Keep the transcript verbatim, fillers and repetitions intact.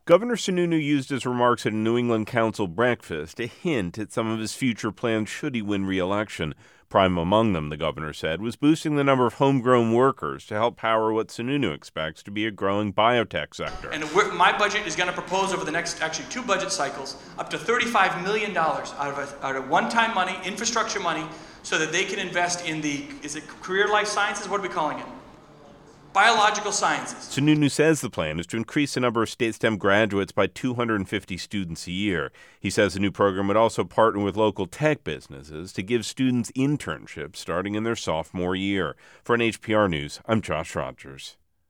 Governor Sununu used his remarks at a New England Council breakfast to hint at some of his future plans should he win re-election. Prime among them, the governor said, was boosting the number of homegrown workers to help power what Sununu expects to be a growing biotech sector. And my budget is going to propose over the next, actually, two budget cycles, up to thirty-five million dollars out of, a, out of one-time money, infrastructure money, so that they can invest in the, is it career life sciences? What are we calling it? Biological sciences. Sununu says the plan is to increase the number of state STEM graduates by two hundred fifty students a year. He says the new program would also partner with local tech businesses to give students internships starting in their sophomore year. For N H P R News, I'm Josh Rogers.